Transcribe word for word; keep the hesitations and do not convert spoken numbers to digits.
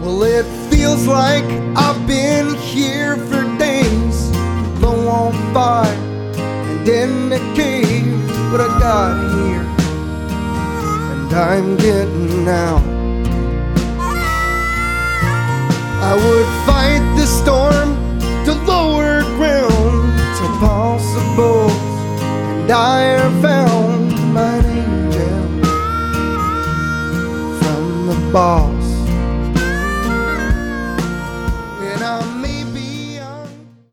Well, it feels like I've been here for days, low on fire and in a cave. But I got here and I'm getting out. I would fight the storm to lower ground till possibles and I are found. My angel from the ball